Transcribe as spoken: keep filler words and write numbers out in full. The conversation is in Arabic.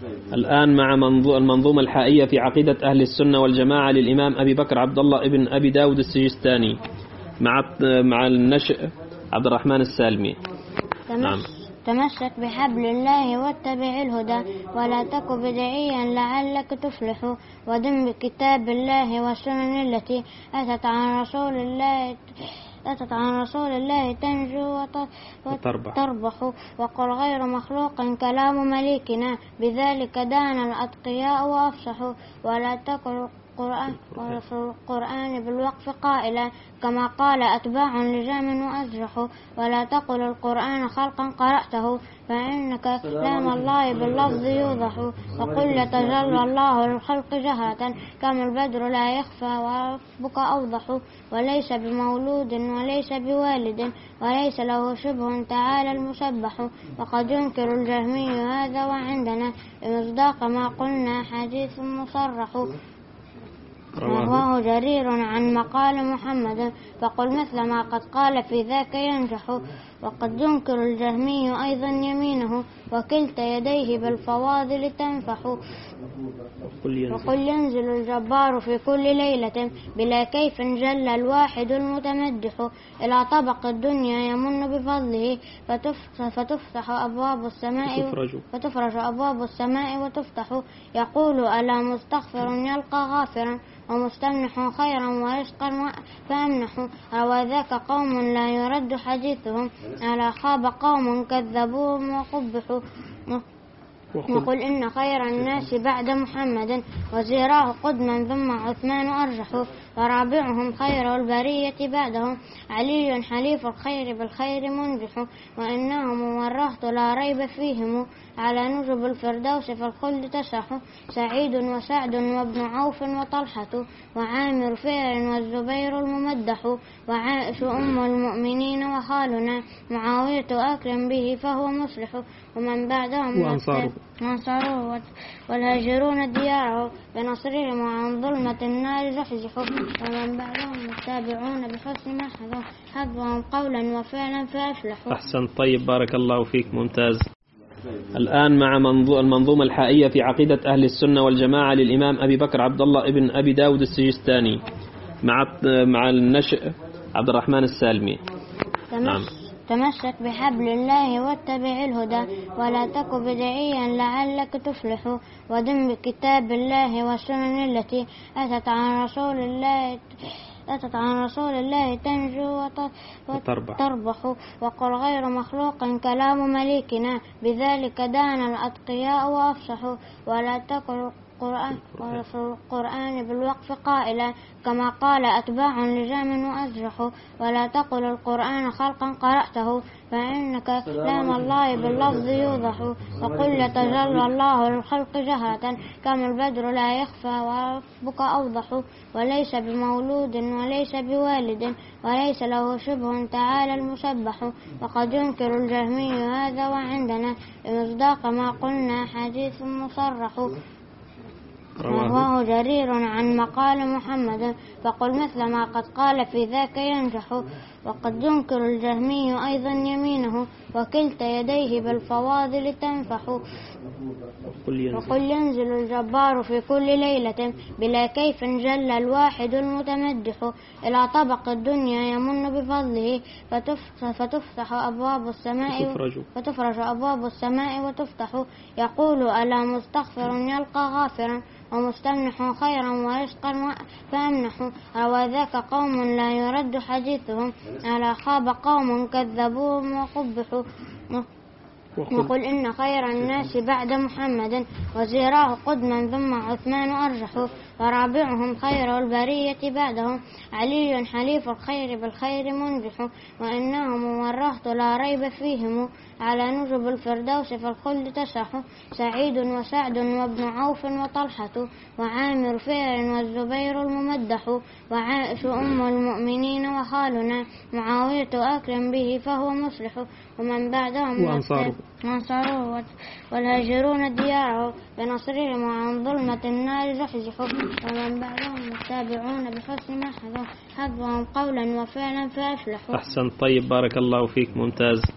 الآن مع المنظومة الحائية في عقيدة أهل السنة والجماعة للإمام أبي بكر عبد الله ابن أبي داود السجستاني مع مع النشء عبد الرحمن السالمي. نعم. تمسك بحبل الله واتبع الهدى ولا تك بدعيا لعلك تفلح، ودم بكتاب الله والسنن التي أتت عن رسول الله أتت عن رسول الله تنجو وتربح، وقل غير مخلوق كلام مليكنا بذلك دان الأتقياء وأفصحوا، ولا تقل القرآن وفي القرآن بالوقف قائلا كما قال أتباع لجام وأزرح، ولا تقل القرآن خلقا قرأته فإن كلام الله باللفظ يوضح، وقل يتجلى الله للخلق جهرة كما البدر لا يخفى وربك أوضح، وليس بمولود وليس بوالد وليس له شبه تعالى المسبح، وقد ينكر الجهمي هذا وعندنا بمصداق ما قلنا حديث مصرح، رواه جرير عن مقال محمد فقل مثل ما قد قال في ذاك ينجح، وقد ينكر الجهمي أيضا يمينه وكلتا يديه بالفواضل تنفح، وقل ينزل الجبار في كل ليلة بلا كيف جل الواحد المتمدح، إلى طبق الدنيا يمن بفضله فتفتح أبواب السماء فتفرج أبواب السماء وتفتح، يقول ألا مستغفر يلقى غافرا ومستمنح خيرا ورزقا فأمنح، روى ذاك قوم لا يرد حديثهم على خاب قوم كذبوهم وقبحوا، وقل إن خير الناس بعد محمد وزيراه قدما ثم عثمان أرجح، ورابعهم خير البرية بعدهم علي حليف الخير بالخير منجح، وإنهم ورهت لا ريب فيهم على نجب الفردوس في الخلد تسح، سعيد وسعد وابن عوف وطلحة وعامر فهر والزبير الممدح، وعائش أم المؤمنين وخالنا معاوية أكرم به فهو مصلح، ومن بعدهم وأنصاره والهاجرون دياره بنصرهم وعن ظلمة النار زحزحوا، ومن بعدهم التابعون بحسن ما حذوا حذوهم قولا وفعلا فأفلحوا. أحسن. طيب بارك الله فيك. ممتاز. الآن مع المنظومة الحائية في عقيدة أهل السنة والجماعة للإمام أبي بكر عبد الله ابن أبي داود السجستاني مع مع النشء عبد الرحمن السالمي. نعم. تمسك بحبل الله واتبع الهدى ولا تك بدعيا لعلك تفلح، ودم بكتاب الله والسنن التي أتت عن رسول الله أتت عن رسول الله تنجو وتربح، وقل غير مخلوق كلام مليكنا بذلك دان الأتقياء وأفصحوا، ولا تقل القرآن وفي القرآن بالوقف قائلا كما قال أتباع لجام وأزرح، ولا تقل القرآن خلقا قرأته فإن كلام الله باللفظ يوضح، وقل يتجلى الله للخلق جهرة كما البدر لا يخفى وربك أوضح، وليس بمولود وليس بوالد وليس له شبه تعالى المسبح، وقد ينكر الجهمي هذا وعندنا بمصداق ما قلنا حديث مصرح، رواه جرير عن مقال محمد فقل مثل ما قد قال في ذاك ينجح، وقد ينكر الجهمي أيضا يمينه وكلتا يديه بالفواضل تنفح، وقل ينزل الجبار في كل ليلة بلا كيف جل الواحد المتمدح، إلى طبق الدنيا يمن بفضله فتفتح أبواب السماء فتفرج أبواب السماء وتفتح، يقول ألا مستغفر يلقى غافرا ومستمنح خيرا ورزقا فأمنح، روى ذاك قوم لا يرد حديثهم على خاب قوم كذبوهم وقبحوا، وقل إن خير الناس بعد محمد وزيراه قدما ثم عثمان أرجح، ورابعهم خير البرية بعدهم علي حليف الخير بالخير منجح، وإنهم ورهت لا ريب فيهم على نجب الفردوس في الخلد تسح، سعيد وسعد وابن عوف وطلحة وعامر فهر والزبير الممدح، وعائش أم المؤمنين وخالنا معاوية أكرم به فهو مصلح، ومن بعدهم وأنصاره والهاجرون دياره بنصرهم وعن ظلمة النار زحزحوا، ومن بعدهم التابعون بحسن ما حذوهم قولا وفعلا فأفلحوا. أحسن. طيب بارك الله فيك. ممتاز.